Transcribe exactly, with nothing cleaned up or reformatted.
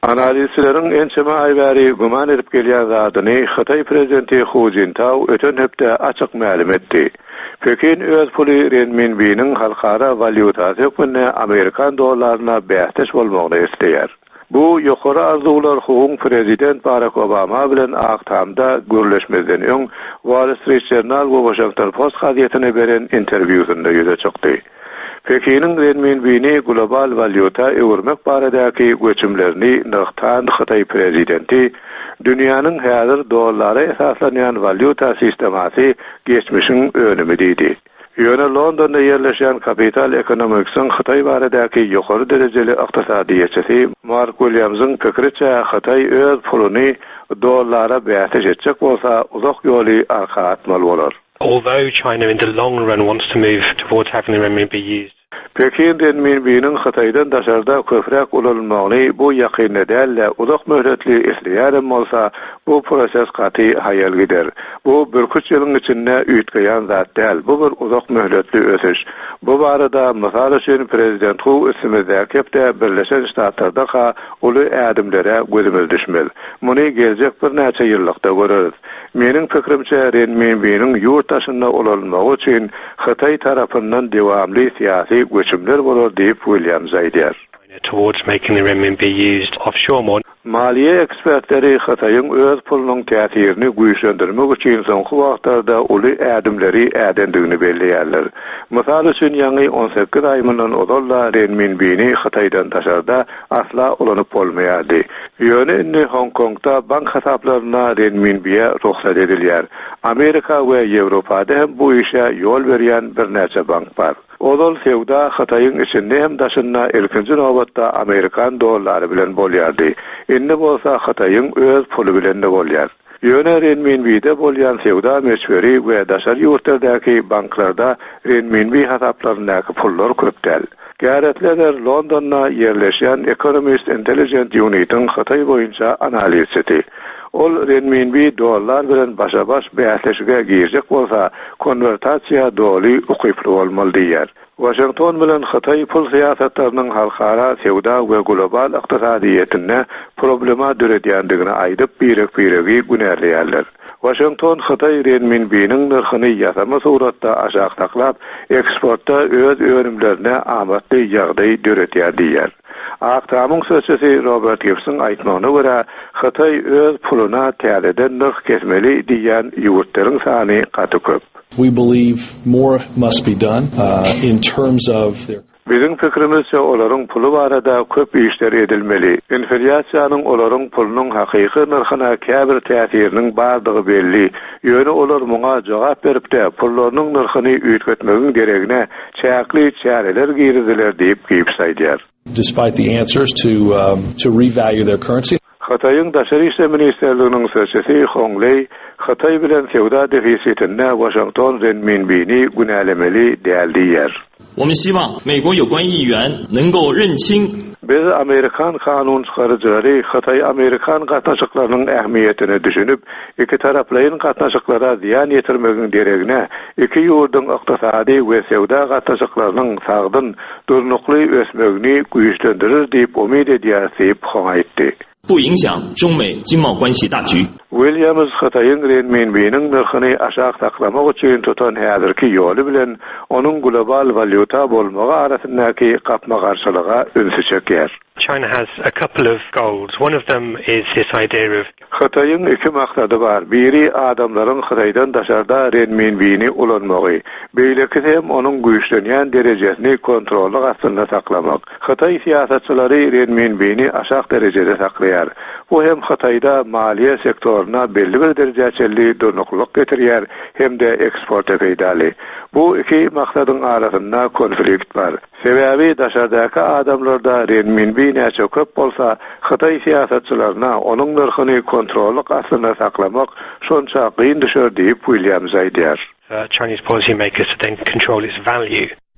Analizçilerin ençeme aýbary guman edip gelýän zadyny Xitay prezidenti Hu Jintao öten hepde açyk ma'lum etdi. Pekin öz puly renminbiniň halkara valyutasy ökünne Amerikan dollaryna bähtiş bolmagyny isleýär. Bu ýokary arzuwlar Hu'ň prezident Barack Obama bilen aktamda görleşmezden öň Wall Street Journal we Washington Post gazetine beren interwýusynda ýüze çykdy. Pekinin renminbini global valyuta öwürmek baradaki göçümlerini nıqtan Xitay prezidenti dünýäniň häzir dollary esaslanýan valyuta sistemasy geçmişiň önümi diýdi. Ýöne Londonda ýerleşen Capital Economics'ın Xitay baradaki ýokary derejeli ykdysadyýetçisi Mark Williams'ın pikiriçe Xitay öz puluny dollara bähtiş etjek bolsa uzak ýoly arka atmaly bolar. Although China in the long run wants to move towards having the renminbi used. Pekin renminbiniň Xitaydan daşarda köprek ulanmagyny bu ýakynda däl, uzak möhletli isleýärem bolsa, bu proses gaty hayal gider. Bu bir üç ýylyň içinde üýtgeýän zat däl, bu bir uzak möhletli ösüş. Bu barada mysal üçin prezident Hu ismidäki hepde Birleşen Ştatlarda uly ädimlere gözümiz düşmeli. Muny geljek bir näçe ýyllykda göreriz. Meniň pikirimçe renminbiniň ýurt daşynda ulanmagy üçin Xitay tarapyndan dewamly syýasy göçümler bolar diýip Williams aýdýar. Towards making the renminbi used offshore more. Maliye ekspertleri Xitaýyň öz pulunyň täsirini güýçlendirmek üçin soňky wagtlarda uly ädimleri ädendigini belleýärler. Mysal üçin ýa-ni on sekiz aý mundan odalla renminbini Xitaýdan taşarda asla ulanyp bolmaýardy. Ýöne Hong Kongda bank hasaplaryna renminbiye ruhsat edilýär. Amerika we Ýewropada hem bu işe ýol berýän bir näçe bank bar. Olal sevda Xitaýyň içinde hem daşynda ilkinji nowatda Amerikan dollary bilen bolýardy. Indi bolsa Xitaýyň öz pulu bilen de bolýar. Ýöne renminbide bolýan sevda meşguri we daşar ýurtlardaki banklarda renminbi hasaplaryndaky pullar köpdäl. Gäretler Londonda ýerleşen Economist Intelligence Unit'in Xitay boýunça analizçisi. Ol renminbi dollar bilen başa-baş bähleşige girjek bolsa konvertasiýa doly ukyply bolmaly diýär. Washington bilen Xitay pul siýasatlarynyň halkara sewda we global ykdysadyýetine problema döredýändigini aýdyp birek-biregi günerleýärler. Washington Xitay renminbiniň narhyny ýasama suratda aşağı taklap, eksportda öz önümlerine amatly ýagdaý döredýär diýär. Aktamyň sözçisi Robert Gibson aýtmagyna görä, Xitay öz puluna täzeden narh kesmeli diýen ýurtlaryň sany gaty köp. We believe more must be done uh, in terms of their Bizim pikirimizce olaryň pulu barada köp işler edilmeli. Inflasiýanyň olaryň pulunyň hakyky narhyna käbir täsiriniň bardygy belli. Ýöne olar muňa jogap beripde pullarynyň narhyny üýtgetmegiň geregine çäkli çäreler girdiler diýip giýipsaýdýar. Despite the answers to um, to revalue their currency. Xitaýyň daşary işler ministrliginiň sözçisi Hong Lei, Xitay bilen sewda defisitinde Washington renminbini günelemeli däl diýär. 我们希望美国有关议员能够认清 Biz Amerikan kanun çıkarıcıları Xitay Amerikan gatnaşyklarynyň ähmiýetini düşünüp, iki taraplaryň gatnaşyklara ziýan ýetirmegiň geregine, iki ýurdyň ykdysady we sewda gatnaşyklarynyň sagdyn durnukly ösmegini güýçlendirir diýip umyd edýär diýip aýtdy. 不影响中美经贸关系大局。 Williams Xitaýyň renminbiniň narhyny aşağı taklamak üçin tutan häzirki ýoly bilen onuň global valyuta bolmagy arasyndaky gapma garşylyga ünsü çekýär. China has a couple of goals. One of them is this idea of Xitaýyň iki maksady bar. Biri adamlaryň Xitaýdan daşarda renminbini ulanmagy. Beýleki hem onuň güýçlenýän derejesini kontrolly gastynda saklamak. Xitay siýasatçylary renminbini aşağı derejede saklaýar. Bu hem Xitaýda maliýe sektoruna belli bir derejeçeli durnuklyk getirýär hem de eksport eýdäli. Bu iki maksadyň arasynda konflikt bar. Sebebi daşardaky adamlarda renminbi näçe köp bolsa, Xitay siýasatçylaryna onuň narhyny kontrolly gastynda saklamak şonça gyn düşer diýip Williams aýdýar. uh, Chinese policymakers to then control its value.